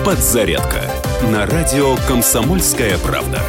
Подзарядка на радио «Комсомольская правда».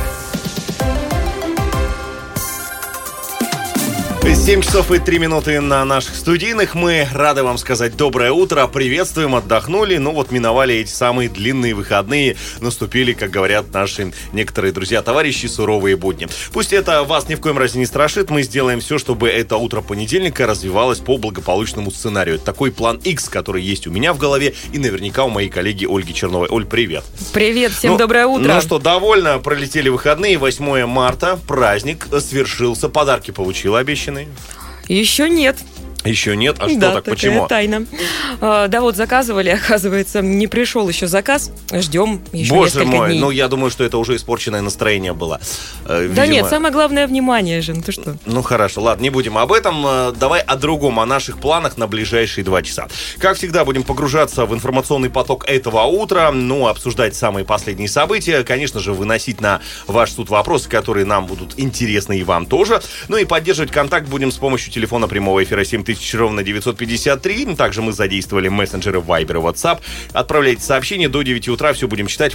7 часов и 3 минуты на наших студийных. Мы рады вам сказать доброе утро. Приветствуем, отдохнули. Ну вот миновали эти самые длинные выходные. Наступили, как говорят наши некоторые друзья-товарищи, суровые будни. Пусть это вас ни в коем разе не страшит. Мы сделаем все, чтобы это утро понедельника развивалось по благополучному сценарию. Это такой план X, который есть у меня в голове и наверняка у моей коллеги Ольги Черновой. Оль, привет. Привет, всем доброе утро. Ну что, довольно пролетели выходные. 8 марта, праздник свершился. Подарки получила обещанные? Еще нет. Еще нет? А что да, так? такая Почему? Тайна. Да вот заказывали, оказывается, не пришел еще заказ. Ждем еще Боже несколько мой, дней. ну я думаю, что это уже испорченное настроение было. Видимо... Да нет, самое главное внимание, Жен, ты что? Ну хорошо, ладно, не будем об этом. Давай о другом, о наших планах на ближайшие 2 часа. Как всегда, будем погружаться в информационный поток этого утра, обсуждать самые последние события, конечно же, выносить на ваш суд вопросы, которые нам будут интересны и вам тоже. Ну и поддерживать контакт будем с помощью телефона прямого эфира 7000-953. Также мы задействовали мессенджеры Viber и WhatsApp. Отправляйте сообщения до 9 утра, все будем читать.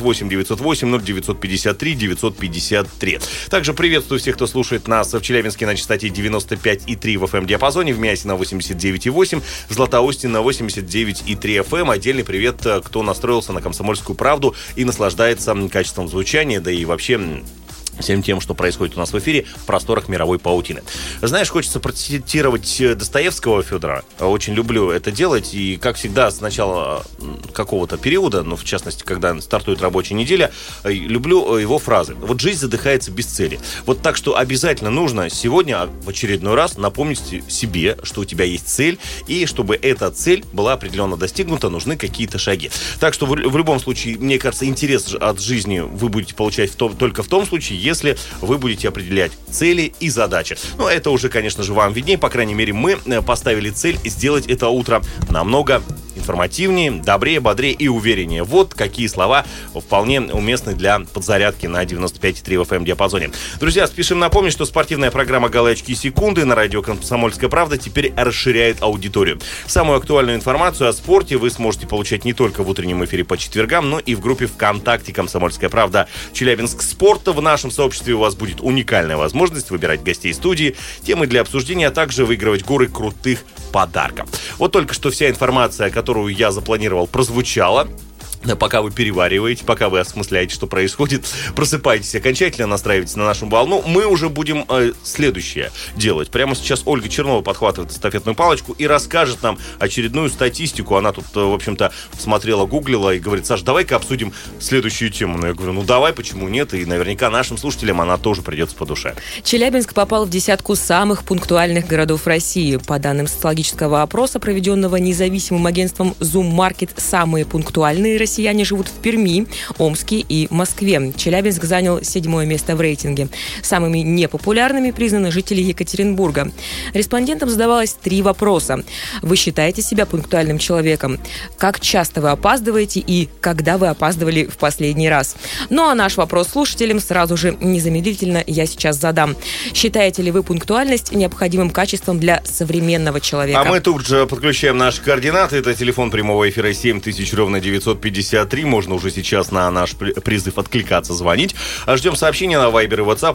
8-908-0953-953. Также приветствую всех, кто слушает нас в Челябинске на частоте 95,3 в FM-диапазоне, в Миасе на 89,8, в Златоусте на 89,3 FM. Отдельный привет, кто настроился на «Комсомольскую правду» и наслаждается качеством звучания, да и вообще... всем тем, что происходит у нас в эфире в просторах мировой паутины. Знаешь, хочется процитировать Достоевского Федора. Очень люблю это делать. И, как всегда, с начала какого-то периода, в частности, когда стартует рабочая неделя, люблю его фразы. Вот жизнь задыхается без цели. Вот так что обязательно нужно сегодня в очередной раз напомнить себе, что у тебя есть цель, и чтобы эта цель была определенно достигнута, нужны какие-то шаги. Так что в любом случае, мне кажется, интерес от жизни вы будете получать только в том случае, если вы будете определять цели и задачи. Это уже, конечно же, вам виднее. По крайней мере, мы поставили цель сделать это утро намного информативнее, добрее, бодрее и увереннее. Вот какие слова вполне уместны для подзарядки на 95,3 в FM-диапазоне. Друзья, спешим напомнить, что спортивная программа «Голы, очки, секунды» на радио «Комсомольская правда» теперь расширяет аудиторию. Самую актуальную информацию о спорте вы сможете получать не только в утреннем эфире по четвергам, но и в группе ВКонтакте «Комсомольская правда» Челябинск спорта. В нашем сообществе у вас будет уникальная возможность выбирать гостей студии, темы для обсуждения, а также выигрывать горы крутых подарков. Вот только что вся информация, которую я запланировал, прозвучала. Пока вы перевариваете, пока вы осмысляете, что происходит, просыпайтесь окончательно, настраивайтесь на нашу волну. Мы уже будем следующее делать. Прямо сейчас Ольга Чернова подхватывает эстафетную палочку и расскажет нам очередную статистику. Она тут, в общем-то, смотрела, гуглила и говорит: Саш, давай-ка обсудим следующую тему. Я говорю, давай, почему нет? И наверняка нашим слушателям она тоже придется по душе. Челябинск попал в десятку самых пунктуальных городов России. По данным социологического опроса, проведенного независимым агентством Zoom Market, самые пунктуальные россияне живут в Перми, Омске и Москве. Челябинск занял 7-е место в рейтинге. Самыми непопулярными признаны жители Екатеринбурга. Респондентам задавалось 3 вопроса. Вы считаете себя пунктуальным человеком? Как часто вы опаздываете и когда вы опаздывали в последний раз? Ну а наш вопрос слушателям сразу же незамедлительно я сейчас задам. Считаете ли вы пунктуальность необходимым качеством для современного человека? А мы тут же подключаем наши координаты. Это телефон прямого эфира 7000-953. Можно уже сейчас на наш призыв откликаться, звонить. Ждем сообщения на Viber и WhatsApp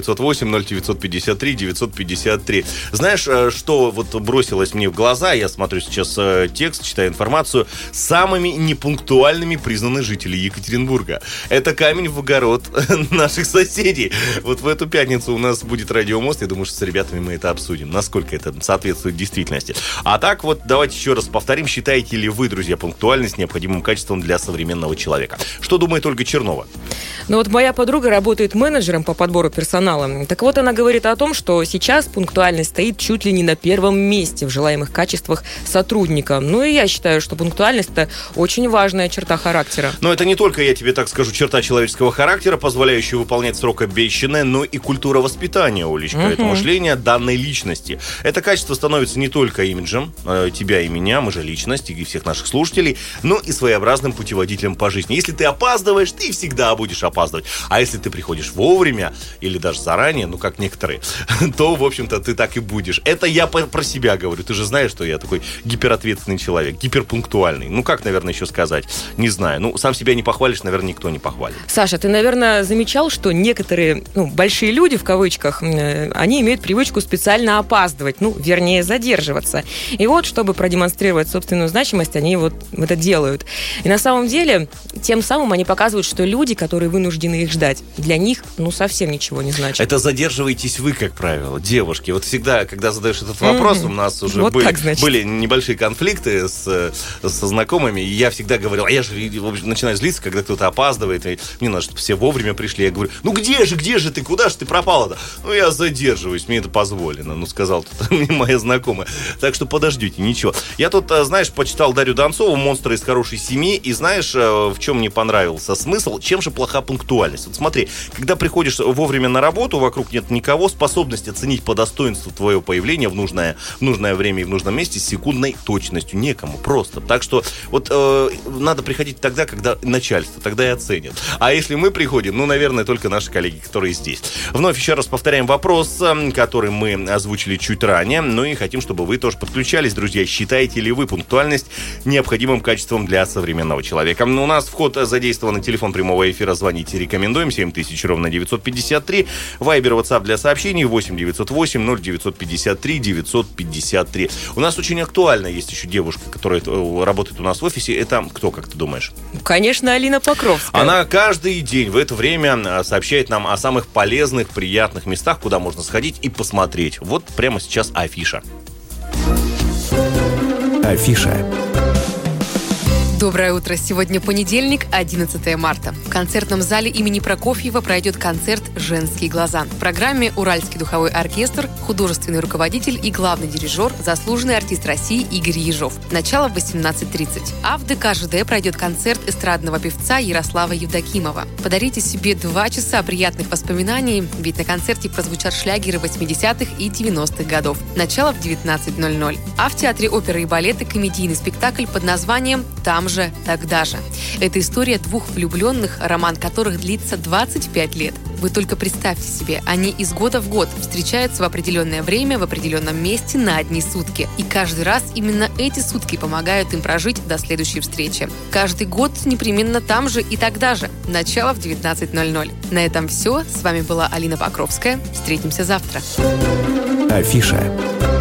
8-908-0953-953. Знаешь, что вот бросилось мне в глаза? Я смотрю сейчас текст, читаю информацию. Самыми непунктуальными признаны жители Екатеринбурга. Это камень в огород наших соседей. Вот в эту пятницу у нас будет радиомост. Я думаю, что с ребятами мы это обсудим, насколько это соответствует действительности. А так вот, давайте еще раз повторим. Считаете ли вы, друзья, пунктуальность необходимым качеством для современного человека? Что думает Ольга Чернова? Моя подруга работает менеджером по подбору персонала. Так вот, она говорит о том, что сейчас пунктуальность стоит чуть ли не на первом месте в желаемых качествах сотрудника. И я считаю, что пунктуальность – это очень важная черта характера. Но это не только, я тебе так скажу, черта человеческого характера, позволяющая выполнять срок обещанное, но и культура воспитания, Олечка. Это мышление данной личности. Это качество становится не только имиджем тебя и меня, мы же личность, и всех наших слушателей, но и своеобразным путеводителем по жизни. Если ты опаздываешь, ты всегда будешь опаздывать. А если ты приходишь вовремя или даже заранее, ну, как некоторые, то, в общем-то, ты так и будешь. Это я про себя говорю. Ты же знаешь, что я такой гиперответственный человек, гиперпунктуальный. Ну, как, наверное, еще сказать? Не знаю. Ну, сам себя не похвалишь, наверное, никто не похвалит. Саша, ты, наверное, замечал, что некоторые, большие люди, в кавычках, они имеют привычку специально опаздывать, вернее, задерживаться. И вот, чтобы продемонстрировать собственную значимость, они вот это делают. И на самом деле, тем самым они показывают, что люди, которые вынуждены их ждать, для них, совсем ничего не значит. Это задерживаетесь вы, как правило, девушки. Вот всегда, когда задаешь этот вопрос, у нас уже вот были небольшие конфликты со знакомыми, и я всегда говорил, я же начинаю злиться, когда кто-то опаздывает, и мне надо, чтобы все вовремя пришли. Я говорю, где же ты, куда же ты пропала-то? Я задерживаюсь, мне это позволено, сказал тут мне моя знакомая. Так что подождите, ничего. Я тут, знаешь, почитал Дарью Донцову «Монстры из хорошей семьи», и знаешь, в чем мне понравился смысл? Чем же плоха пунктуальность? Вот смотри, когда приходишь вовремя на работу, вокруг нет никого, способность оценить по достоинству твое появление в нужное время и в нужном месте с секундной точностью некому, просто. Так что вот надо приходить тогда, когда начальство, тогда и оценит. А если мы приходим, наверное, только наши коллеги, которые здесь. Вновь еще раз повторяем вопрос, который мы озвучили чуть ранее, и хотим, чтобы вы тоже подключались, друзья. Считаете ли вы пунктуальность необходимым качеством для современного человека? У нас в ход задействован телефон прямого эфира. Звоните, рекомендуем. 7000 ровно 953. Вайбер, WhatsApp для сообщений 8 908 0953 953. У нас очень актуально есть еще девушка, которая работает у нас в офисе. Это кто, как ты думаешь? Конечно, Алина Покровская. Она каждый день в это время сообщает нам о самых полезных, приятных местах, куда можно сходить и посмотреть. Вот прямо сейчас афиша. Афиша. Доброе утро. Сегодня понедельник, 11 марта. В концертном зале имени Прокофьева пройдет концерт «Женские глаза». В программе Уральский духовой оркестр, художественный руководитель и главный дирижер, заслуженный артист России Игорь Ежов. Начало в 18:30. А в ДК ЖД пройдет концерт эстрадного певца Ярослава Евдокимова. Подарите себе 2 часа приятных воспоминаний, ведь на концерте прозвучат шлягеры 80-х и 90-х годов. Начало в 19:00. А в Театре оперы и балета комедийный спектакль под названием «Там же, тогда же». Это история 2 влюбленных, роман которых длится 25 лет. Вы только представьте себе, они из года в год встречаются в определенное время, в определенном месте на одни сутки. И каждый раз именно эти сутки помогают им прожить до следующей встречи. Каждый год непременно там же и тогда же. Начало в 19:00. На этом все. С вами была Алина Покровская. Встретимся завтра. Афиша.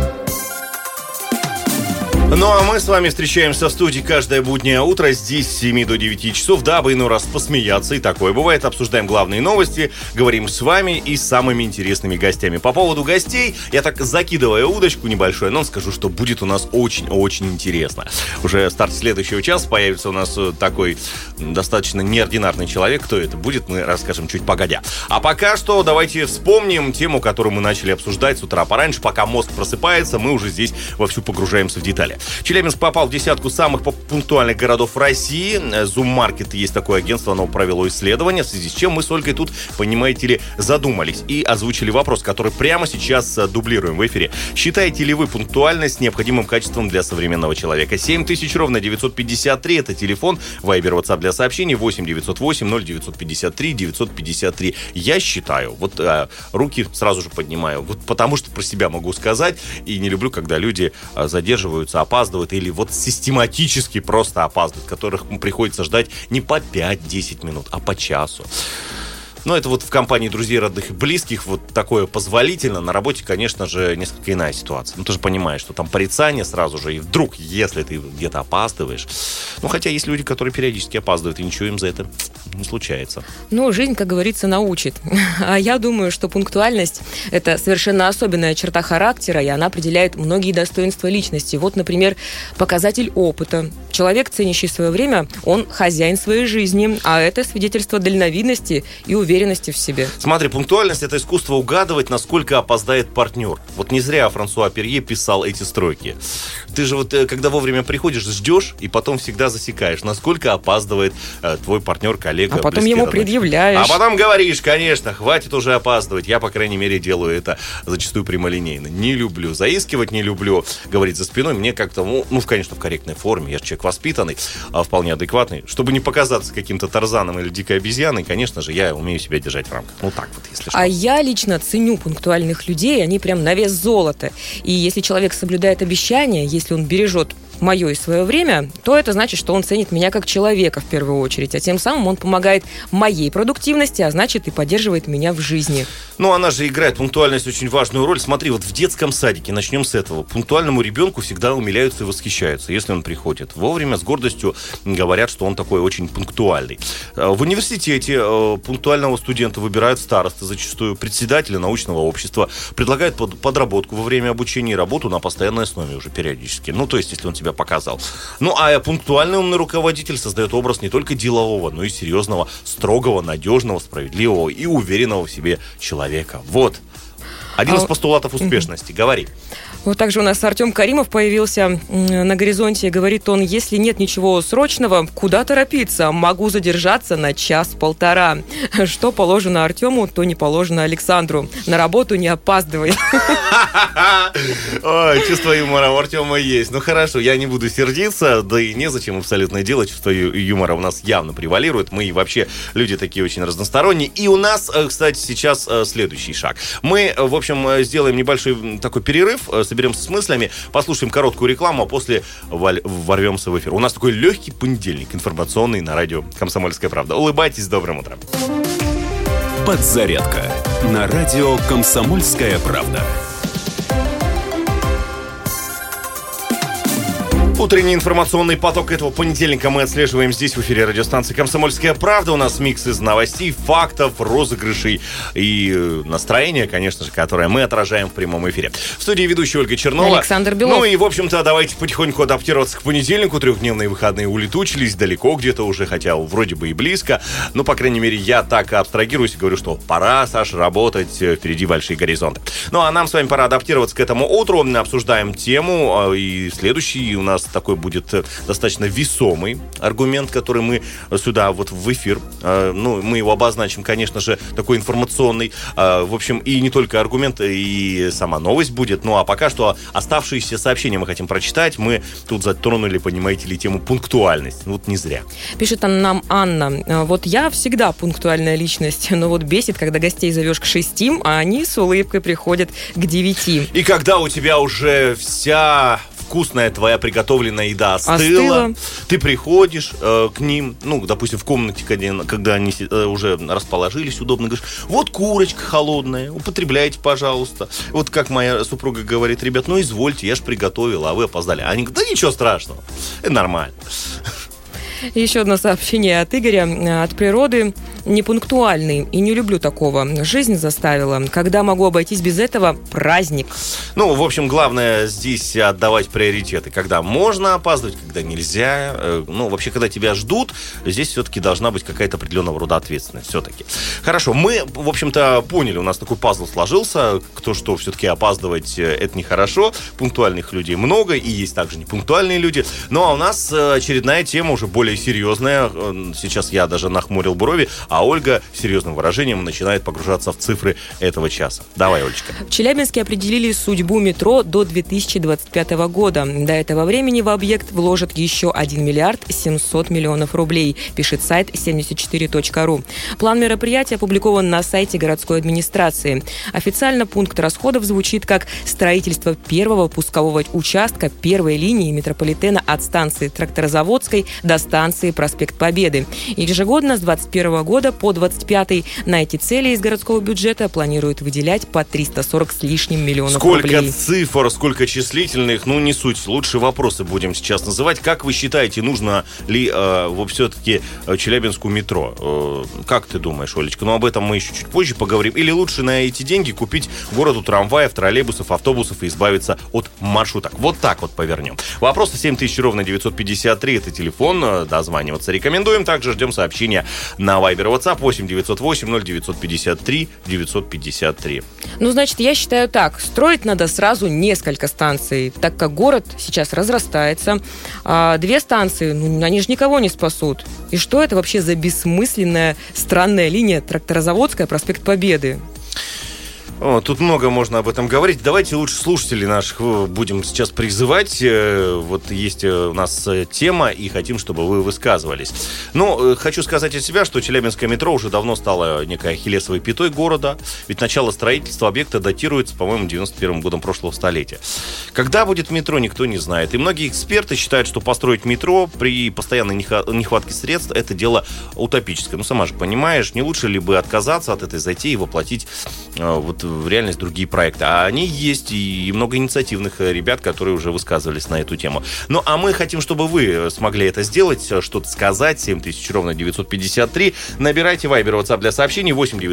А мы с вами встречаемся в студии каждое буднее утро здесь с 7 до 9 часов, дабы иной раз посмеяться, и такое бывает. Обсуждаем главные новости, говорим с вами и с самыми интересными гостями. По поводу гостей, я так закидываю удочку небольшую, но скажу, что будет у нас очень-очень интересно. Уже в старте следующего часа появится у нас такой достаточно неординарный человек. Кто это будет, мы расскажем чуть погодя. А пока что давайте вспомним тему, которую мы начали обсуждать с утра пораньше. Пока мозг просыпается, мы уже здесь вовсю погружаемся в детали. Челябинск попал в 10 самых пунктуальных городов России. Zoom Market есть такое агентство, оно провело исследование, в связи с чем мы с Ольгой тут, понимаете ли, задумались и озвучили вопрос, который прямо сейчас дублируем в эфире. Считаете ли вы пунктуальность необходимым качеством для современного человека? 7000 ровно 953, это телефон, Вайбер, WhatsApp для сообщений 8 908 0953 953. Я считаю, вот руки сразу же поднимаю, вот потому что про себя могу сказать, и не люблю, когда люди задерживаются, опаздывают или вот систематически просто опаздывают, которых приходится ждать не по 5-10 минут, а по часу. Но это вот в компании друзей, родных и близких вот такое позволительно. На работе, конечно же, несколько иная ситуация. Ты же понимаешь, что там порицание сразу же. И вдруг, если ты где-то опаздываешь... хотя есть люди, которые периодически опаздывают, и ничего им за это не случается. Жизнь, как говорится, научит. А я думаю, что пунктуальность – это совершенно особенная черта характера, и она определяет многие достоинства личности. Вот, например, показатель опыта. Человек, ценящий свое время, он хозяин своей жизни, а это свидетельство дальновидности и уверенности уверенности в себе. Смотри, пунктуальность — это искусство угадывать, насколько опоздает партнер. Вот не зря Франсуа Перье писал эти строки. Ты же вот, когда вовремя приходишь, ждешь, и потом всегда засекаешь, насколько опаздывает твой партнер, коллега. А потом ему предъявляешь. А потом говоришь, конечно, хватит уже опаздывать. Я, по крайней мере, делаю это зачастую прямолинейно. Не люблю заискивать, не люблю говорить за спиной. Мне как-то, конечно, в корректной форме. Я же человек воспитанный, вполне адекватный. Чтобы не показаться каким-то Тарзаном или дикой обезьяной, конечно же, я умею себя держать в рамках. Ну так вот, если что. А я лично ценю пунктуальных людей, они прям на вес золота. И если человек соблюдает обещания, если он бережет мое и свое время, то это значит, что он ценит меня как человека в первую очередь, а тем самым он помогает моей продуктивности, а значит и поддерживает меня в жизни. Ну, она же играет пунктуальность очень важную роль. Смотри, вот в детском садике, начнем с этого, пунктуальному ребенку всегда умиляются и восхищаются, если он приходит вовремя, с гордостью говорят, что он такой очень пунктуальный. В университете пунктуального студента выбирают старосты, зачастую председателя научного общества, предлагают подработку во время обучения и работу на постоянной основе уже периодически. Ну, то есть, если он тебя показал. Ну, а пунктуальный умный руководитель создает образ не только делового, но и серьезного, строгого, надежного, справедливого и уверенного в себе человека. Вот. Один из постулатов успешности. Говори. Вот также у нас Артем Каримов появился на горизонте. Говорит он, если нет ничего срочного, куда торопиться? Могу задержаться на час-полтора. Что положено Артему, то не положено Александру. На работу не опаздывай. Ой, чувство юмора у Артема есть. Ну хорошо, я не буду сердиться, да и незачем абсолютно делать. Чувство юмора у нас явно превалирует. Мы вообще люди такие очень разносторонние. И у нас, кстати, сейчас следующий шаг. Мы, в общем, сделаем небольшой такой перерыв, соберемся с мыслями, послушаем короткую рекламу, а после ворвемся в эфир. У нас такой легкий понедельник информационный на радио «Комсомольская правда». Улыбайтесь, добрым утром. Подзарядка на радио «Комсомольская правда». Утренний информационный поток этого понедельника мы отслеживаем здесь, в эфире радиостанции «Комсомольская правда». У нас микс из новостей, фактов, розыгрышей и настроения, конечно же, которое мы отражаем в прямом эфире. В студии ведущая Ольга Чернова. Александр Белов. Ну и, в общем-то, давайте потихоньку адаптироваться к понедельнику. Трехдневные выходные улетучились далеко где-то уже, хотя вроде бы и близко. Но, по крайней мере, я так абстрагируюсь и говорю, что пора, Саш, работать, впереди большие горизонты. Ну, а нам с вами пора адаптироваться к этому утру. Обсуждаем тему, и следующий у нас такой будет достаточно весомый аргумент, который мы сюда вот в эфир, мы его обозначим, конечно же, такой информационный, в общем, и не только аргумент, и сама новость будет, ну а пока что оставшиеся сообщения мы хотим прочитать, мы тут затронули, понимаете ли, тему пунктуальность, вот не зря. Пишет нам Анна, вот я всегда пунктуальная личность, но вот бесит, когда гостей зовешь к 6, а они с улыбкой приходят к 9. И когда у тебя уже вся вкусная твоя приготовленная еда остыла. Ты приходишь к ним, допустим, в комнате, когда они уже расположились удобно, говоришь, вот курочка холодная, употребляйте, пожалуйста. Вот как моя супруга говорит, ребят, извольте, я ж приготовила, а вы опоздали. А они говорят, да ничего страшного, это нормально. Еще одно сообщение от Игоря. От природы непунктуальный и не люблю такого. Жизнь заставила. Когда могу обойтись без этого, праздник. В общем, главное здесь отдавать приоритеты. Когда можно опаздывать, когда нельзя. Вообще, когда тебя ждут, здесь все-таки должна быть какая-то определенного рода ответственность. Все-таки. Хорошо, мы, в общем-то, поняли, у нас такой пазл сложился. Кто что, все-таки опаздывать это нехорошо. Пунктуальных людей много, и есть также непунктуальные люди. Ну, а у нас очередная тема уже более серьезная. Сейчас я даже нахмурил брови, а Ольга с серьезным выражением начинает погружаться в цифры этого часа. Давай, Олечка. В Челябинске определили судьбу метро до 2025 года. До этого времени в объект вложат еще 1 миллиард 700 миллионов рублей, пишет сайт 74.ru. План мероприятия опубликован на сайте городской администрации. Официально пункт расходов звучит как строительство первого пускового участка первой линии метрополитена от станции Тракторозаводской до станции Проспект Победы. Ежегодно с 2021 года по 2025 на эти цели из городского бюджета планируют выделять по 340 с лишним миллионов рублей. Сколько цифр, сколько числительных, не суть. Лучше вопросы будем сейчас называть. Как вы считаете, нужно ли все-таки Челябинску метро? Как ты думаешь, Олечка? Об этом мы еще чуть позже поговорим. Или лучше на эти деньги купить городу трамваев, троллейбусов, автобусов и избавиться от маршруток? Вот так вот повернем. Вопросы 7000 ровно 953. Это телефон. Дозваниваться рекомендуем. Также ждем сообщения на Viber WhatsApp 8-908-0953-953. Ну, значит, я считаю так. Строить надо сразу несколько станций, так как город сейчас разрастается. А 2 станции, они же никого не спасут. И что это вообще за бессмысленная странная линия тракторозаводская, проспект Победы? Тут много можно об этом говорить. Давайте лучше слушателей наших будем сейчас призывать. Вот есть у нас тема, и хотим, чтобы вы высказывались. Но хочу сказать от себя, что Челябинское метро уже давно стало некой ахиллесовой пятой города. Ведь начало строительства объекта датируется, по-моему, 91 годом прошлого столетия. Когда будет метро, никто не знает. И многие эксперты считают, что построить метро при постоянной нехватке средств – это дело утопическое. Сама же понимаешь, не лучше ли бы отказаться от этой затеи и воплотить в реальность другие проекты. А они есть, и много инициативных ребят, которые уже высказывались на эту тему. Ну, а мы хотим, чтобы вы смогли это сделать, что-то сказать. 7000 ровно 953. Набирайте Вайбер, WhatsApp для сообщений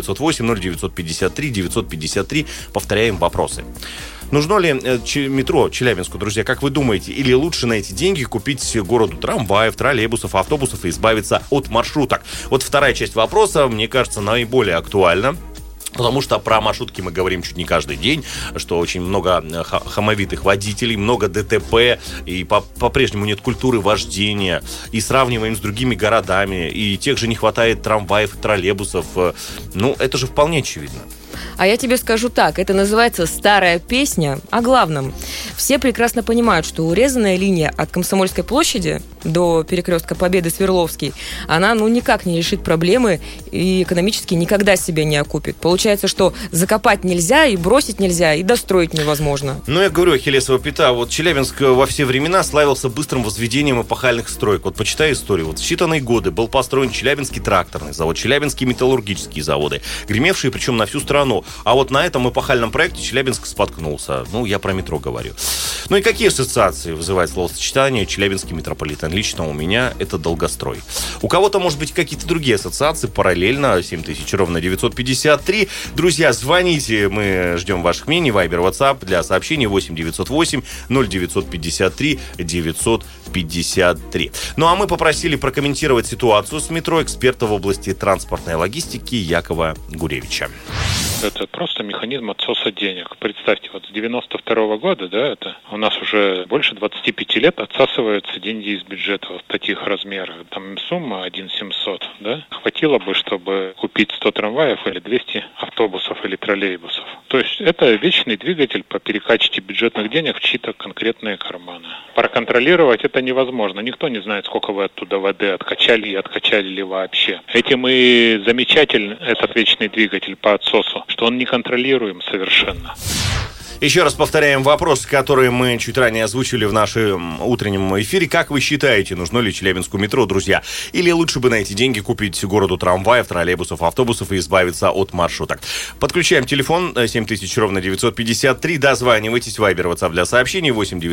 8-908-0953-953. Повторяем вопросы. Нужно ли метро Челябинску, друзья, как вы думаете? Или лучше на эти деньги купить городу трамваев, троллейбусов, автобусов и избавиться от маршруток? Вот вторая часть вопроса, мне кажется, наиболее актуальна. Потому что про маршрутки мы говорим чуть не каждый день, что очень много хамовитых водителей, много ДТП, и по-прежнему нет культуры вождения. И сравниваем с другими городами, и тех же не хватает трамваев, троллейбусов. Это же вполне очевидно. А я тебе скажу так, это называется старая песня о главном. Все прекрасно понимают, что урезанная линия от Комсомольской площади до перекрестка Победы Свердловский, она никак не решит проблемы и экономически никогда себя не окупит. Получается, что закопать нельзя, и бросить нельзя, и достроить невозможно. Я говорю, ахиллесова пята. Вот Челябинск во все времена славился быстрым возведением эпохальных строек. Вот почитай историю. Вот в считанные годы был построен Челябинский тракторный завод, Челябинские металлургические заводы, гремевшие причем на всю страну. А вот на этом эпохальном проекте Челябинск споткнулся. Я про метро говорю. И какие ассоциации вызывает словосочетание «Челябинский метрополитен»? Лично у меня это долгострой. У кого-то, может быть, какие-то другие ассоциации параллельно. 7000 ровно 953. Друзья, звоните. Мы ждем ваших мнений. Вайбер, WhatsApp для сообщений 8-908-0953-953. А мы попросили прокомментировать ситуацию с метро эксперта в области транспортной логистики Якова Гуревича. Это просто механизм отсоса денег. Представьте, с 92 года, это у нас уже больше 25 лет отсасываются деньги из бюджета в таких размерах. Там сумма 1700, хватило бы, чтобы купить 100 трамваев или 200 автобусов или троллейбусов. То есть это вечный двигатель по перекачке бюджетных денег в чьи-то конкретные карманы. Проконтролировать это невозможно. Никто не знает, сколько вы оттуда воды откачали и откачали ли вообще. Этим и замечателен этот вечный двигатель по отсосу, что он неконтролируем совершенно. Еще раз повторяем вопрос, который мы чуть ранее озвучили в нашем утреннем эфире. Как вы считаете, нужно ли Челябинску метро, друзья? Или лучше бы на эти деньги купить городу трамваев, троллейбусов, автобусов и избавиться от маршруток? Подключаем телефон 7000 ровно 953. Дозванивайтесь. Вайбер, WhatsApp для сообщений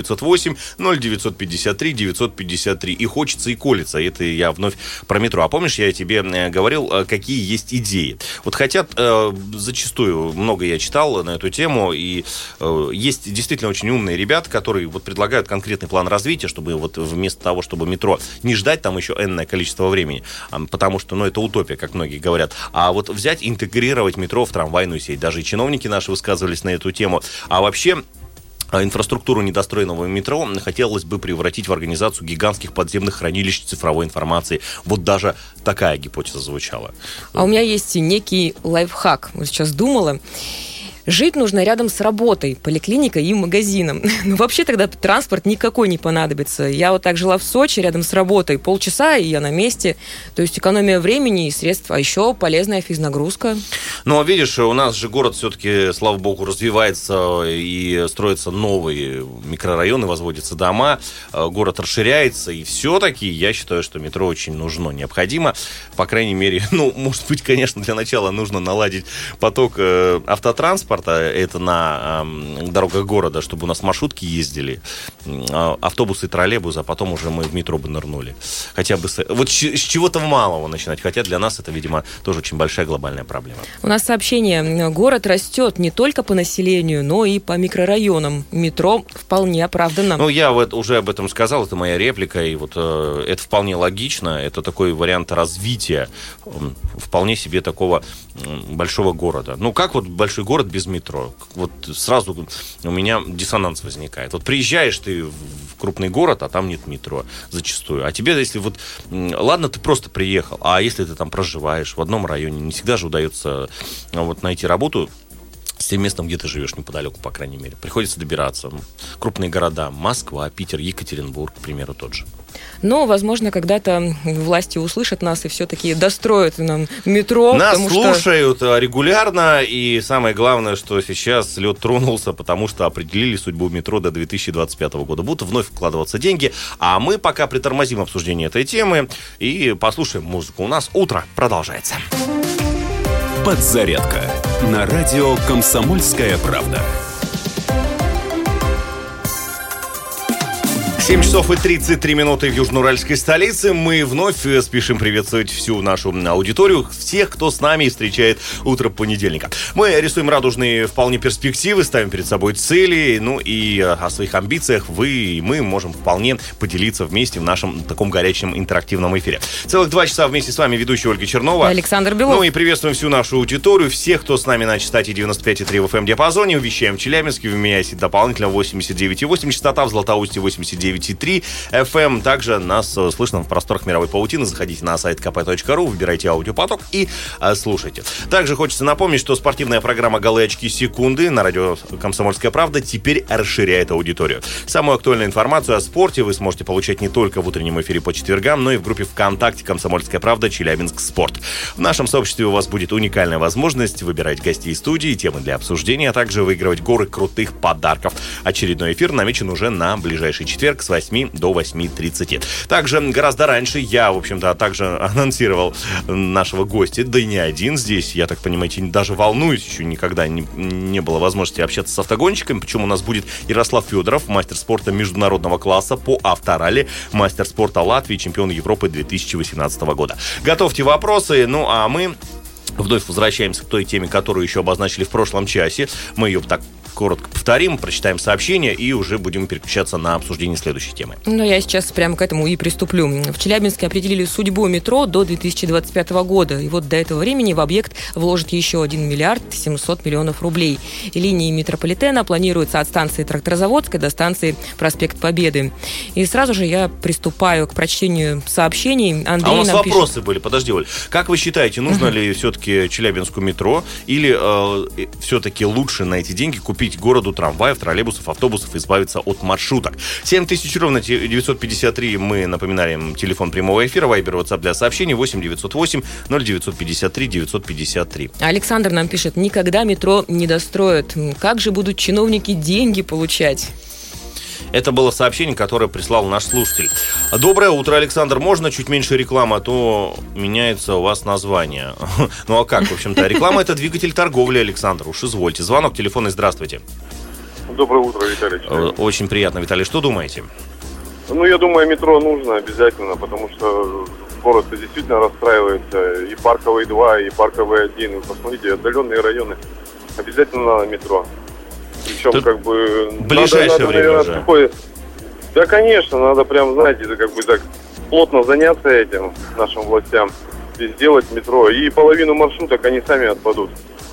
8-908-0953-953. И хочется, и колется. Это я вновь про метро. А помнишь, я тебе говорил, какие есть идеи? Вот хотят, зачастую, много я читал на эту тему, и есть действительно очень умные ребята, которые предлагают конкретный план развития, чтобы вместо того, чтобы метро не ждать там еще энное количество времени, потому что, это утопия, как многие говорят, а взять, интегрировать метро в трамвайную сеть. Даже и чиновники наши высказывались на эту тему. А вообще инфраструктуру недостроенного метро хотелось бы превратить в организацию гигантских подземных хранилищ цифровой информации. Даже такая гипотеза звучала. А у меня есть некий лайфхак. Сейчас думала. Жить нужно рядом с работой, поликлиникой и магазином. Вообще тогда транспорт никакой не понадобится. Я так жила в Сочи рядом с работой. Полчаса, и я на месте. То есть экономия времени и средств, а еще полезная физнагрузка. Видишь, у нас же город все-таки, слава богу, развивается и строятся новые микрорайоны, возводятся дома, город расширяется, и все-таки я считаю, что метро очень нужно, необходимо. По крайней мере, может быть, конечно, для начала нужно наладить поток автотранспорта, транспорта, это на дорогах города, чтобы у нас маршрутки ездили, автобусы, троллейбусы, а потом уже мы в метро бы нырнули. Хотя бы вот с чего-то малого начинать, хотя для нас это, видимо, тоже очень большая глобальная проблема. У нас сообщение. Город растет не только по населению, но и по микрорайонам. Метро вполне оправданно. Ну, я уже об этом сказал, это моя реплика, и вот это вполне логично, это такой вариант развития вполне себе такого большого города. Ну, как вот большой город без метро? Вот сразу у меня диссонанс возникает. Вот приезжаешь ты в крупный город, а там нет метро зачастую. А тебе, если вот... Ладно, ты просто приехал, а если ты там проживаешь в одном районе, не всегда же удается вот найти работу с тем местом, где ты живешь, неподалеку, по крайней мере. Приходится добираться. Крупные города. Москва, Питер, Екатеринбург, к примеру, тот же. Но, возможно, когда-то власти услышат нас и все-таки достроят нам метро. Нас слушают регулярно, и самое главное, что сейчас лед тронулся, потому что определили судьбу метро до 2025 года. Будут вновь вкладываться деньги, а мы пока притормозим обсуждение этой темы и послушаем музыку. У нас утро продолжается. Подзарядка на радио «Комсомольская правда». 7 часов и 33 минуты в южноуральской столице. Мы вновь спешим приветствовать всю нашу аудиторию, всех, кто с нами встречает утро понедельника. Мы рисуем радужные вполне перспективы, ставим перед собой цели, ну и о своих амбициях вы и мы можем вполне поделиться вместе в нашем таком горячем интерактивном эфире. Целых 2 часа вместе с вами ведущая Ольга Чернова. Александр Белов. Ну и приветствуем всю нашу аудиторию, всех, кто с нами на частоте 95,3 в FM-диапазоне. Вещаем в Челябинске, в Миасе дополнительно 89,8 частота, в Златоусте 89,3 FM. Также нас слышно в просторах мировой паутины. Заходите на сайт kp.ru, выбирайте аудиопоток и слушайте. Также хочется напомнить, что спортивная программа «Голые очки секунды» на радио «Комсомольская правда» теперь расширяет аудиторию. Самую актуальную информацию о спорте вы сможете получать не только в утреннем эфире по четвергам, но и в группе ВКонтакте «Комсомольская правда. Челябинск. Спорт». В нашем сообществе у вас будет уникальная возможность выбирать гостей студии, темы для обсуждения, а также выигрывать горы крутых подарков. Очередной эфир намечен уже на ближайший четверг с 8 до 8:30. Также гораздо раньше я, в общем-то, также анонсировал нашего гостя, да и не один здесь, я так понимаете, даже волнуюсь, еще никогда не было возможности общаться с автогонщиками, причем у нас будет Ярослав Федоров, мастер спорта международного класса по авторалли, мастер спорта Латвии, чемпион Европы 2018 года. Готовьте вопросы, ну а мы вновь возвращаемся к той теме, которую еще обозначили в прошлом часе. Мы ее так коротко повторим, прочитаем сообщение и уже будем переключаться на обсуждение следующей темы. Ну, я сейчас прямо к этому и приступлю. В Челябинске определили судьбу метро до 2025 года. И вот до этого времени в объект вложат еще 1 миллиард 700 миллионов рублей. И линии метрополитена планируются от станции Тракторозаводской до станции Проспект Победы. И сразу же я приступаю к прочтению сообщений. Андрей у нас нам вопросы пишет... были. Подожди, Оль. Как вы считаете, нужно ли все-таки Челябинску метро или все-таки лучше на эти деньги купить городу трамваев, троллейбусов, автобусов, избавиться от маршруток? 7000 ровно 953, мы напоминаем, телефон прямого эфира, вайбер, WhatsApp для сообщений 8 908 0953 953. Александр нам пишет: никогда метро не достроят. Как же будут чиновники деньги получать? Это было сообщение, которое прислал наш слушатель. Доброе утро, Александр. Можно чуть меньше рекламы, а то меняется у вас название. Ну а как, в общем-то, реклама — это двигатель торговли, Александр. Уж извольте. Звонок телефонный, здравствуйте. Доброе утро, Виталий. Очень приятно, Виталий. Что думаете? Ну, я думаю, метро нужно обязательно, потому что город действительно расстраивается. И Парковый 2, и Парковый 1. Вы посмотрите, отдаленные районы. Обязательно надо метро. Причем, тут как бы... в ближайшее время наверное, уже. Такое... Да, конечно, надо прям, знаете, это как бы так плотно заняться этим нашим властям. И сделать метро. И половину маршруток они сами отпадут.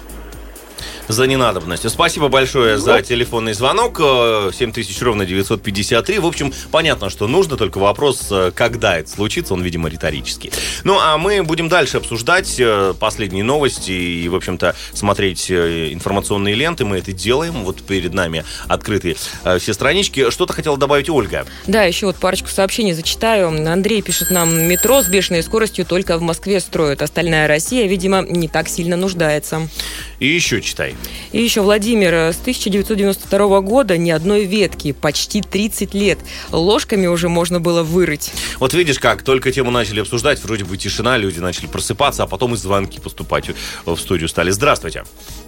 За ненадобностью. Спасибо большое за телефонный звонок. 7000 ровно 953. В общем, понятно, что нужно, только вопрос, когда это случится, он, видимо, риторический. Ну, а мы будем дальше обсуждать последние новости и, в общем-то, смотреть информационные ленты. Мы это делаем. Вот перед нами открыты все странички. Что-то хотела добавить Ольга. Да, еще вот парочку сообщений зачитаю. Андрей пишет нам: метро с бешеной скоростью только в Москве строят. Остальная Россия, видимо, не так сильно нуждается. И еще читай. И еще Владимир: с 1992 года ни одной ветки, почти 30 лет. Ложками уже можно было вырыть. Вот видишь как, только тему начали обсуждать, вроде бы тишина, люди начали просыпаться, а потом и звонки поступать в студию стали. Здравствуйте.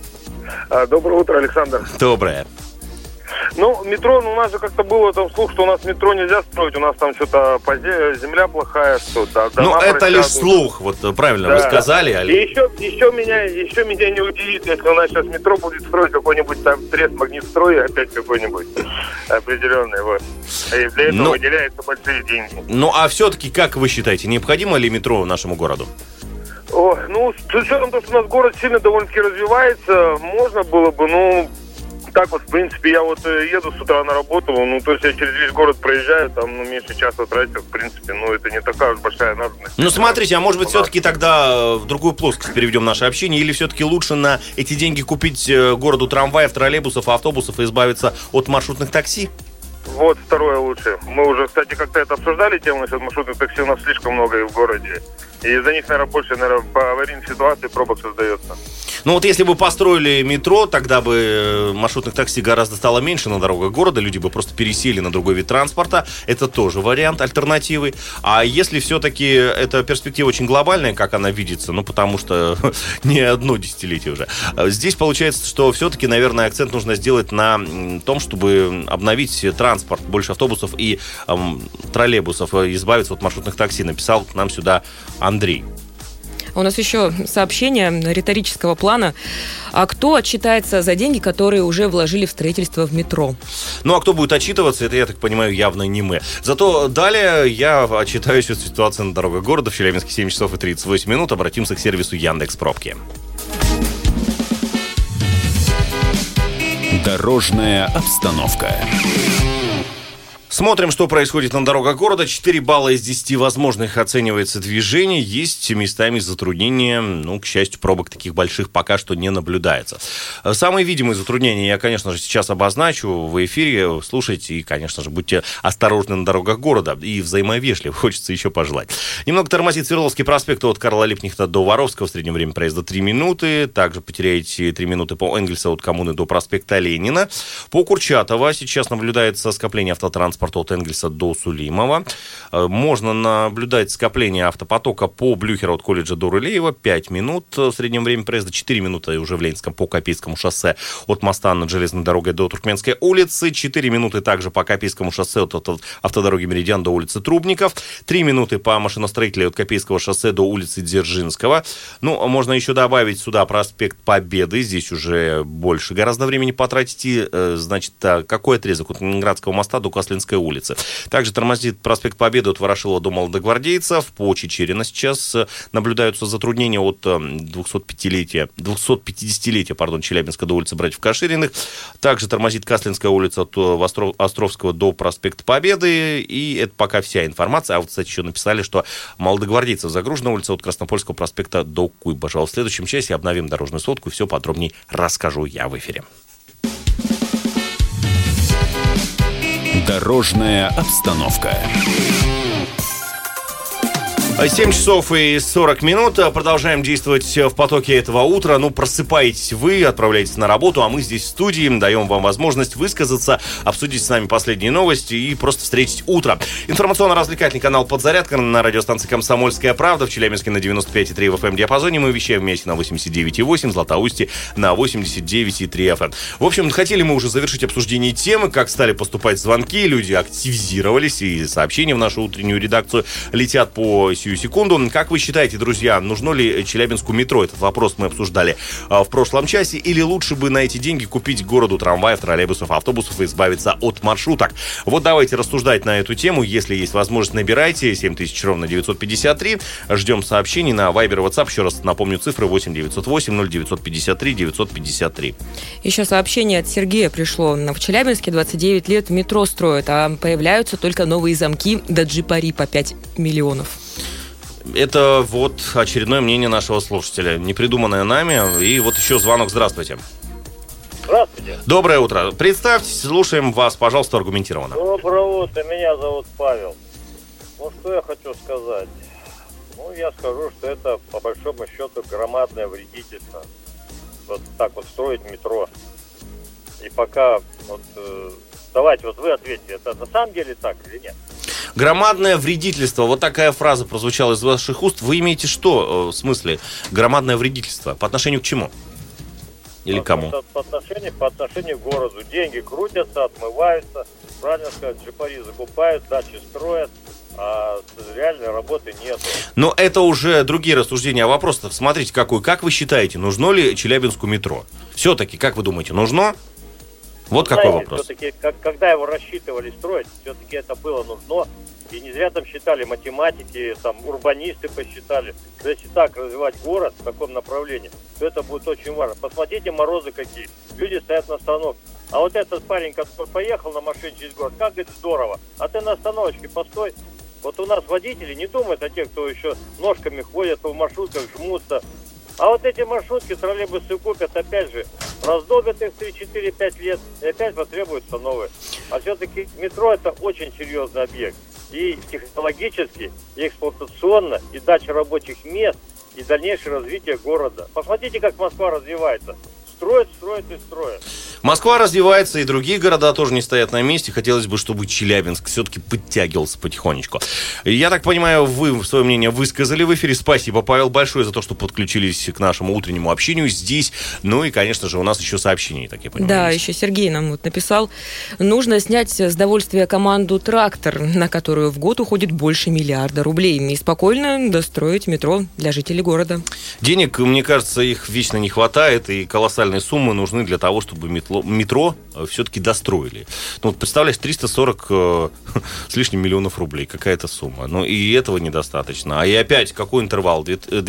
Доброе утро, Александр. Доброе. Ну, метро, у нас же как-то было там слух, что у нас метро нельзя строить, у нас там что-то земля плохая, что-то. Ну, это лишь слух, вот правильно вы сказали. И еще меня не удивит, если у нас сейчас метро будет строить какой-нибудь там Тресмагнитстрой, опять какой-нибудь определенный, вот. И для этого выделяются большие деньги. Ну, а все-таки, как вы считаете, необходимо ли метро нашему городу? С учетом того, что у нас город сильно довольно-таки развивается, можно было бы, так вот, в принципе, я вот еду с утра на работу, то есть я через весь город проезжаю, там, меньше часа тратил, в принципе, это не такая уж большая надобность. Смотрите, а может быть, все-таки тогда в другую плоскость переведем наше общение, или все-таки лучше на эти деньги купить городу трамваев, троллейбусов, автобусов и избавиться от маршрутных такси? Вот, второе лучше. Мы уже, кстати, как-то это обсуждали, тему насчет маршрутных такси, у нас слишком много и в городе. И из-за них, наверное, больше, по аварийной ситуации пробок создается. Вот если бы построили метро, тогда бы маршрутных такси гораздо стало меньше на дорогах города, люди бы просто пересели на другой вид транспорта. Это тоже вариант альтернативы. А если все-таки эта перспектива очень глобальная, как она видится, потому что не одно десятилетие уже, здесь получается, что все-таки, наверное, акцент нужно сделать на том, чтобы обновить транспорт, больше автобусов и троллейбусов, избавиться от маршрутных такси. Написал к нам сюда Андрей. У нас еще сообщение риторического плана. А кто отчитается за деньги, которые уже вложили в строительство в метро? А кто будет отчитываться, это, я так понимаю, явно не мы. Зато далее я отчитаюсь от ситуации на дорогах города. В Челябинске 7 часов и 38 минут. Обратимся к сервису Яндекс.Пробки. Дорожная обстановка. Смотрим, что происходит на дорогах города. 4 балла из 10 возможных оценивается движение. Есть местами затруднения. К счастью, пробок таких больших пока что не наблюдается. Самые видимые затруднения я, конечно же, сейчас обозначу в эфире. Слушайте и, конечно же, будьте осторожны на дорогах города. И взаимовежливы, хочется еще пожелать. Немного тормозит Свердловский проспект от Карла Липкнехта до Воровского. В среднем время проезда 3 минуты. Также потеряете 3 минуты по Энгельса от Коммуны до проспекта Ленина. По Курчатова сейчас наблюдается скопление автотранспорта от Энгельса до Сулимова. Можно наблюдать скопление автопотока по Блюхеру от колледжа до Рылеева. 5 минут в среднем время проезда. 4 минуты уже в Ленинском по Копейскому шоссе от моста над железной дорогой до Туркменской улицы. 4 минуты также по Копейскому шоссе от автодороги Меридиан до улицы Трубников. 3 минуты по машиностроителю от Копейского шоссе до улицы Дзержинского. Можно еще добавить сюда проспект Победы. Здесь уже больше гораздо времени потратить. И, какой отрезок от Ленинградского моста до Каслинской улицы. Также тормозит проспект Победы от Ворошилова до Молодогвардейцев. По Чечерина сейчас наблюдаются затруднения от 250-летия Челябинска до улицы Братьев Кашириных. Также тормозит Каслинская улица от Островского до проспекта Победы. И это пока вся информация. А кстати, еще написали, что Молодогвардейцев загружена улица от Краснопольского проспекта до Куйбышева. В следующем часе обновим дорожную сводку и все подробнее расскажу я в эфире. Дорожная обстановка. 7 часов и 40 минут. Продолжаем действовать в потоке этого утра. Просыпаетесь вы, отправляетесь на работу, а мы здесь в студии даем вам возможность высказаться, обсудить с нами последние новости и просто встретить утро. Информационно-развлекательный канал «Подзарядка» на радиостанции «Комсомольская правда» в Челябинске на 95,3 в FM-диапазоне. Мы вещаем вместе на 89,8, в Златоусте на 89,3 FM. В общем, хотели мы уже завершить обсуждение темы, как стали поступать звонки, люди активизировались, и сообщения в нашу утреннюю редакцию летят по сию секунду. Как вы считаете, друзья, нужно ли Челябинску метро? Этот вопрос мы обсуждали в прошлом часе. Или лучше бы на эти деньги купить городу трамваев, троллейбусов, автобусов и избавиться от маршруток? Вот давайте рассуждать на эту тему. Если есть возможность, набирайте 7000 ровно 953. Ждем сообщений на Viber, WhatsApp. Еще раз напомню цифры: 8 908 0953 953. Еще сообщение от Сергея пришло. В Челябинске 29 лет метро строят, а появляются только новые замки до джипари по 5 миллионов. Это очередное мнение нашего слушателя, не придуманное нами. И еще звонок. Здравствуйте. Здравствуйте. Доброе утро. Представьтесь, слушаем вас, пожалуйста, аргументированно. Доброе утро, меня зовут Павел. Что я хочу сказать? Я скажу, что это, по большому счету, громадное вредительство. Так строить метро. И пока, давайте, вы ответьте, это на самом деле так или нет? Громадное вредительство. Вот такая фраза прозвучала из ваших уст. Вы имеете что в смысле громадное вредительство? По отношению к чему? Или кому? По отношению к городу. Деньги крутятся, отмываются, правильно сказать, джипари закупают, дачи строят, а реальной работы нет. Но это уже другие рассуждения. А вопрос-то, смотрите, какой. Как вы считаете, нужно ли Челябинску метро? Все-таки, как вы думаете, нужно? Вот какой вопрос. Все-таки, когда его рассчитывали строить, все-таки это было нужно. И не зря там считали математики, там урбанисты посчитали. Но если так развивать город, в таком направлении, то это будет очень важно. Посмотрите, морозы какие. Люди стоят на остановке. А вот этот парень, который поехал на машине через город, как говорит, здорово. А ты на остановочке постой. Вот у нас водители не думают о тех, кто еще ножками ходят, в маршрутках жмутся. А вот эти маршрутки троллейбусы купят, опять же, раздолбят их 3-4-5 лет, и опять потребуются новые. А все-таки метро – это очень серьезный объект. И технологически, и эксплуатационно, и дача рабочих мест, и дальнейшее развитие города. Посмотрите, как Москва развивается. Строят и строят. Москва развивается, и другие города тоже не стоят на месте. Хотелось бы, чтобы Челябинск все-таки подтягивался потихонечку. Я так понимаю, вы свое мнение высказали в эфире. Спасибо, Павел, большое за то, что подключились к нашему утреннему общению здесь. Ну и, конечно же, у нас еще сообщения, так я понимаю. Да, есть. еще Сергей нам вот написал. Нужно снять с довольствия команду «Трактор», на которую в год уходит больше миллиарда рублей, и спокойно достроить метро для жителей города. Денег, мне кажется, их вечно не хватает, и колоссальные суммы нужны для того, чтобы метро все-таки достроили. Ну, вот представляешь, 340 с лишним миллионов рублей. Какая-то сумма. Ну, и этого недостаточно. А и опять, какой интервал?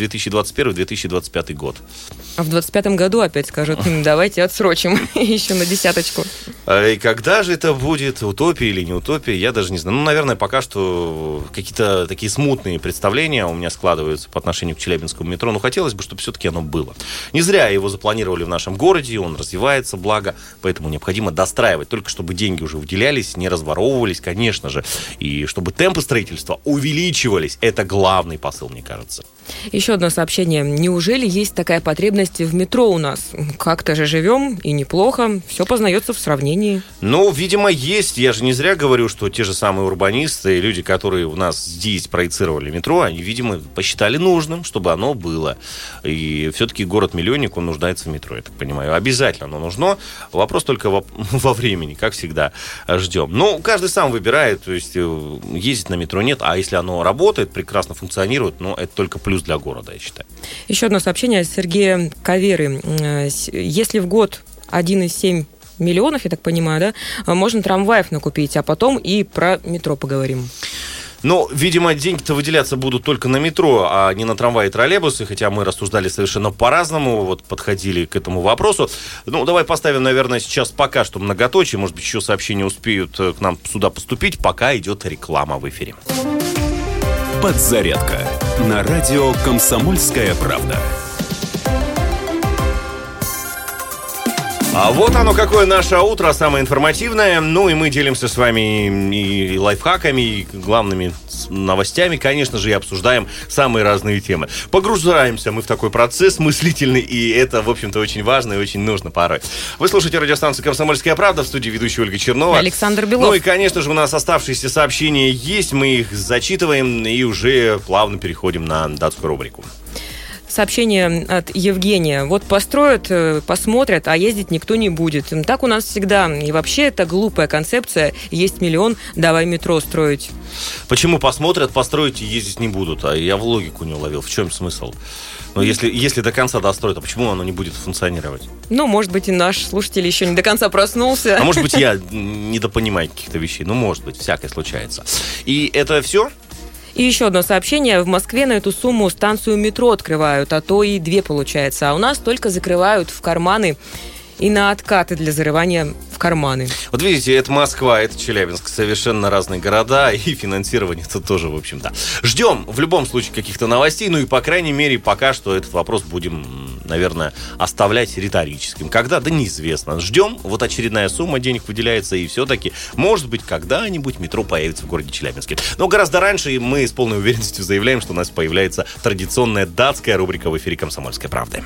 2021-2025 год. А в 2025 году опять скажут, давайте отсрочим еще на десяточку. И когда же это будет? Утопия или не утопия? Я даже не знаю. Ну, наверное, пока что какие-то такие смутные представления у меня складываются по отношению к Челябинскому метро. Но хотелось бы, чтобы все-таки оно было. Не зря его запланировали в нашем городе. Он развивается, благо. Поэтому необходимо достраивать. Только чтобы деньги уже выделялись, не разворовывались, конечно же. И чтобы темпы строительства увеличивались. Это главный посыл, мне кажется. Еще одно сообщение. Неужели есть такая потребность в метро у нас? Как-то же живем, и неплохо. Все познается в сравнении. Ну, видимо, есть. Я же не зря говорю, что те же самые урбанисты, люди, которые у нас здесь проецировали метро, они, видимо, посчитали нужным, чтобы оно было. И все-таки город-миллионник, он нуждается в метро, я так понимаю. Обязательно оно нужно. Вопрос только во времени, как всегда, ждем. Ну, каждый сам выбирает, то есть ездить на метро нет, а если оно работает, прекрасно функционирует, ну, это только плюс для города, я считаю. Еще одно сообщение от Сергея Каверы. Если в год 1,7 миллионов, я так понимаю, да, можно трамваев накупить, а потом и про метро поговорим. Ну, видимо, деньги-то выделяться будут только на метро, а не на трамваи и троллейбусы, хотя мы рассуждали совершенно по-разному, вот подходили к этому вопросу. Ну, давай поставим, наверное, сейчас пока что многоточие, может быть, еще сообщения успеют к нам сюда поступить, пока идет реклама в эфире. Подзарядка на радио «Комсомольская правда». А вот оно, какое наше утро, самое информативное. Ну, и мы делимся с вами и лайфхаками, и главными новостями, конечно же, и обсуждаем самые разные темы. Погружаемся мы в такой процесс мыслительный, и это, в общем-то, очень важно и очень нужно порой. Вы слушаете радиостанцию «Комсомольская правда», в студии ведущая Ольга Чернова. Александр Белов. Ну и, конечно же, у нас оставшиеся сообщения есть, мы их зачитываем и уже плавно переходим на датскую рубрику. Сообщение от Евгения. Вот построят, посмотрят, а ездить никто не будет. Так у нас всегда. И вообще это глупая концепция. Есть миллион, давай метро строить. Почему посмотрят, построить и ездить не будут? А я в логику не уловил. В чем смысл? Но если до конца достроят, а почему оно не будет функционировать? Ну, может быть, и наш слушатель еще не до конца проснулся. А может быть, я недопонимаю каких-то вещей. Ну, может быть, всякое случается. И это все? И еще одно сообщение. В Москве на эту сумму станцию метро открывают, а то и 2 получается. А у нас только закрывают в карманы и на откаты для зарывания в карманы. Вот видите, это Москва, это Челябинск. Совершенно разные города, и финансирование это тоже, в общем-то. Ждем в любом случае каких-то новостей, ну и, по крайней мере, пока что этот вопрос будем, наверное, оставлять риторическим. Когда? Да неизвестно. Ждем, вот очередная сумма денег выделяется, и все-таки, может быть, когда-нибудь метро появится в городе Челябинске. Но гораздо раньше мы с полной уверенностью заявляем, что у нас появляется традиционная датская рубрика в эфире «Комсомольской правды».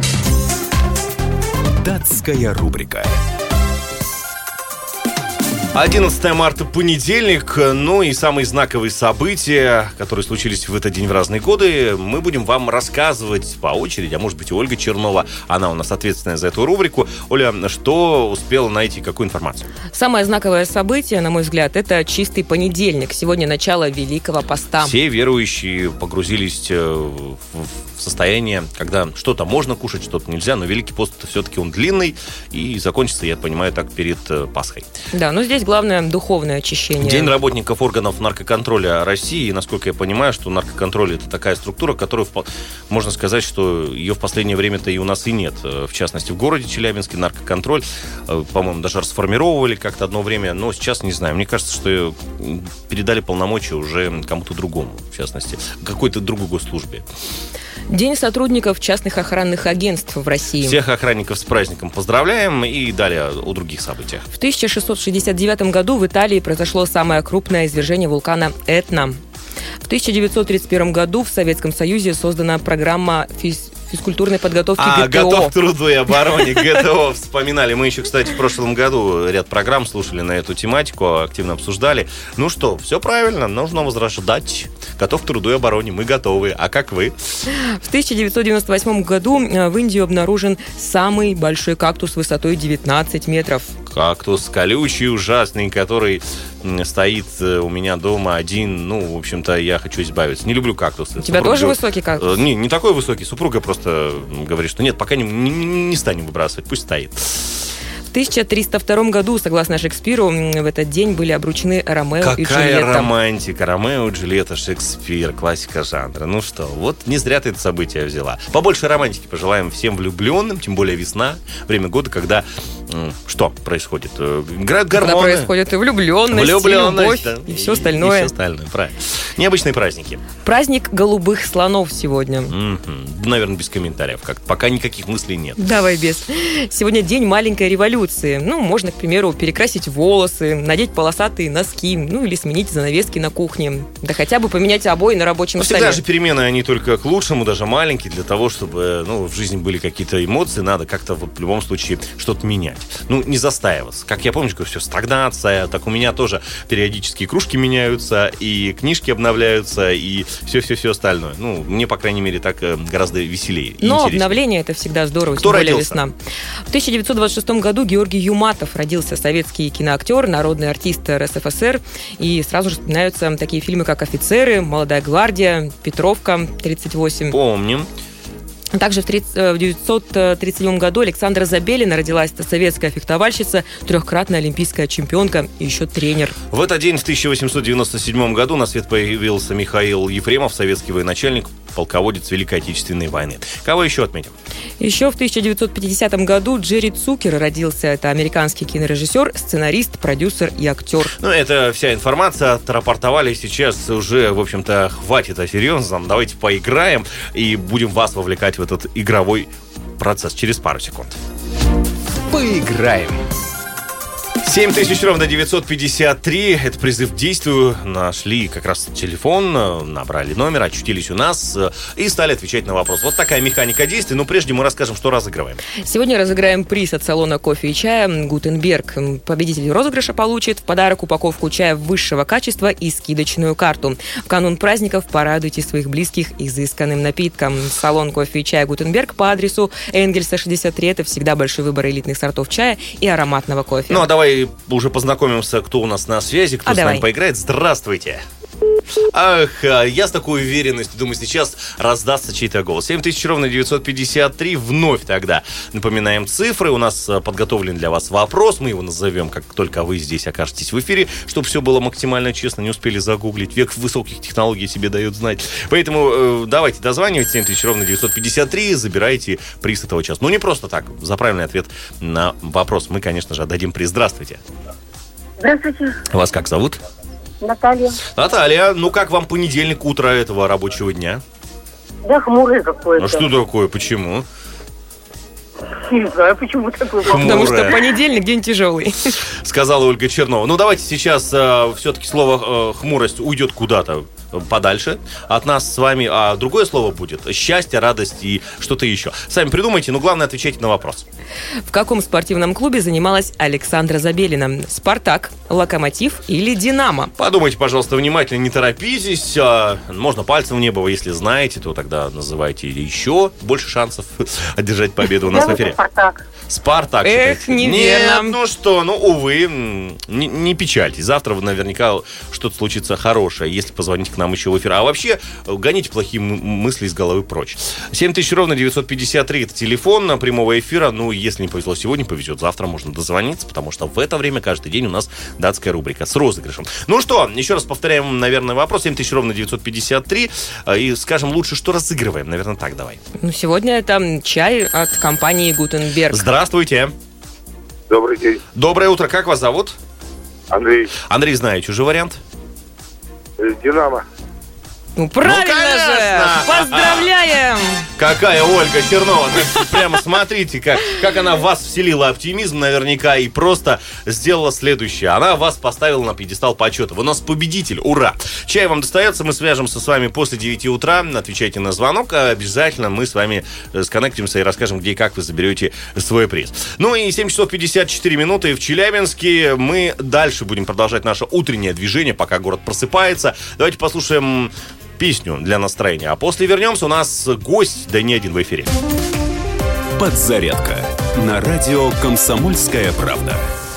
Датская рубрика. 11 марта, понедельник, ну и самые знаковые события, которые случились в этот день в разные годы, мы будем вам рассказывать по очереди, а может быть и Ольга Чернова, она у нас ответственная за эту рубрику. Оля, что успела найти, какую информацию? Самое знаковое событие, на мой взгляд, это чистый понедельник. Сегодня начало Великого Поста. Все верующие погрузились в состояние, когда что-то можно кушать, что-то нельзя, но Великий пост все-таки он длинный и закончится, я понимаю, так перед Пасхой. Да, но здесь главное духовное очищение. День работников органов наркоконтроля России. И, насколько я понимаю, что наркоконтроль — это такая структура, которую, можно сказать, что ее в последнее время-то и у нас и нет. В частности, в городе Челябинске наркоконтроль, по-моему, даже расформировали как-то одно время, но сейчас не знаю. Мне кажется, что передали полномочия уже кому-то другому, в частности, какой-то другой госслужбе. День сотрудников частных охранных агентств в России. Всех охранников с праздником поздравляем и далее о других событиях. В 1669 году в Италии произошло самое крупное извержение вулкана Этна. В 1931 году в Советском Союзе создана программа физкультурной подготовки ГТО. Готов к труду и обороне, ГТО вспоминали. Мы еще, кстати, в прошлом году ряд программ слушали на эту тематику, активно обсуждали. Ну что, все правильно, нужно возрождать. Готов к труду и обороне, мы готовы. А как вы? В 1998 году в Индии обнаружен самый большой кактус высотой 19 метров. Кактус колючий, ужасный, который стоит у меня дома один. Ну, в общем-то, я хочу избавиться. Не люблю кактусы. У тебя тоже высокий кактус? Не такой высокий. Супруга просто говорит, что нет, пока не станем выбрасывать, пусть стоит. В 1302 году, согласно Шекспиру, в этот день были обручены Ромео и Джульетта. Какая романтика! Ромео и Джульетта, Шекспир, классика жанра. Ну что, вот не зря ты это событие взяла. Побольше романтики пожелаем всем влюбленным, тем более весна, время года, когда что происходит? Играют гормоны. Когда происходит и влюбленность, и любовь, да, и все остальное. И все остальное, правильно. Необычные праздники. Праздник голубых слонов сегодня. Наверное, без комментариев. Пока никаких мыслей нет. Давай без. Сегодня день маленькой революции. Ну, можно, к примеру, перекрасить волосы, надеть полосатые носки, ну, или сменить занавески на кухне. Да хотя бы поменять обои на рабочем столе. Всегда же перемены, они только к лучшему, даже маленькие, для того, чтобы в жизни были какие-то эмоции, надо как-то в любом случае что-то менять. Ну, не застаиваться. Как я помню, что все стагнация, так у меня тоже периодически кружки меняются, и книжки обновляются, и все остальное. Ну, мне, по крайней мере, так гораздо веселее. Но интереснее. Обновление — это всегда здорово, Кто тем более родился? Весна. В 1926 году Георгий Юматов родился, советский киноактер, народный артист РСФСР. И сразу же вспоминаются такие фильмы, как «Офицеры», «Молодая гвардия», «Петровка», 38. Помним. Также в 1937 году Александра Забелина родилась. Это советская фехтовальщица, трехкратная олимпийская чемпионка и еще тренер. В этот день, в 1897 году, на свет появился Михаил Ефремов, советский военачальник, полководец Великой Отечественной войны. Кого еще отметим? Еще в 1950 году Джерри Цукер родился. Это американский кинорежиссер, сценарист, продюсер и актер. Ну, это вся информация. Отрапортовали сейчас уже, в общем-то, хватит о серьезном. Давайте поиграем и будем вас вовлекать в этот игровой процесс через пару секунд. Поиграем. 7953, это призыв к действию. Нашли как раз телефон, набрали номер, очутились у нас и стали отвечать на вопрос. Вот такая механика действий. Но прежде мы расскажем, что разыгрываем. Сегодня разыграем приз от салона кофе и чая «Гутенберг». Победитель розыгрыша получит в подарок упаковку чая высшего качества и скидочную карту. В канун праздников порадуйте своих близких изысканным напитком. Салон кофе и чая «Гутенберг» по адресу Энгельса, 63. Это всегда большой выбор элитных сортов чая и ароматного кофе. Ну, а давай уже познакомимся, кто у нас на связи, кто с давай. нами поиграет. Здравствуйте. Ах, я с такой уверенностью думаю, сейчас раздастся чей-то голос. 7000-953. Вновь тогда напоминаем цифры. У нас подготовлен для вас вопрос. Мы его назовем, как только вы здесь окажетесь в эфире, чтобы все было максимально честно. Не успели загуглить. Век высоких технологий себе дает знать. Поэтому давайте дозванивайте. 7000-953. Забирайте приз этого часа. Ну, не просто так. За правильный ответ на вопрос мы, конечно же, отдадим приз. Здравствуйте. Здравствуйте. Вас как зовут? Наталья. Наталья, ну как вам понедельник, утро этого рабочего дня? Да, хмурый какой-то. А что такое? Почему? Не знаю, почему такой. Потому что понедельник день тяжелый. Сказала Ольга Чернова. Ну давайте сейчас все-таки слово хмурость уйдет куда-то. подальше от нас с вами, а другое слово будет счастье, радость и что-то еще. Сами придумайте, но главное отвечайте на вопрос. В каком спортивном клубе занималась Александра Забелина? «Спартак», «Локомотив» или «Динамо»? Подумайте, пожалуйста, внимательно, не торопитесь. Можно пальцем в небо, если знаете, то тогда называйте еще больше шансов одержать победу у нас в эфире. Спартак. Спартак. Эх, неверно. Нет, ну что, увы, не печальтесь. Завтра наверняка что-то случится хорошее, если позвоните к нам еще в эфир. А вообще, гоните плохие мысли из головы прочь. 7000 ровно 953 это телефон прямого эфира. Ну, если не повезло сегодня, повезет завтра, можно дозвониться, потому что в это время каждый день у нас датская рубрика с розыгрышем. Ну что, еще раз повторяем, наверное, вопрос. 7000 ровно 953. И скажем лучше, что разыгрываем. Наверное, так давай. Ну, сегодня это чай от компании «Гутенберг». Здравствуйте. Добрый день. Доброе утро. Как вас зовут? Андрей. Андрей, знаете уже вариант? Динамо. Ну, правильно же! конечно! Поздравляем! Какая Ольга Чернова. Прямо смотрите, как она в вас вселила оптимизм наверняка и просто сделала следующее. Она вас поставила на пьедестал почета. Вы у нас победитель. Ура! Чай вам достается. Мы свяжемся с вами после 9 утра. Отвечайте на звонок. А обязательно мы с вами сконнектимся и расскажем, где и как вы заберете свой приз. Ну и 7 часов 54 минуты в Челябинске. Мы дальше будем продолжать наше утреннее движение, пока город просыпается. Давайте послушаем песню для настроения. А после вернемся. У нас гость, да не один в эфире. Подзарядка на радио «Комсомольская правда».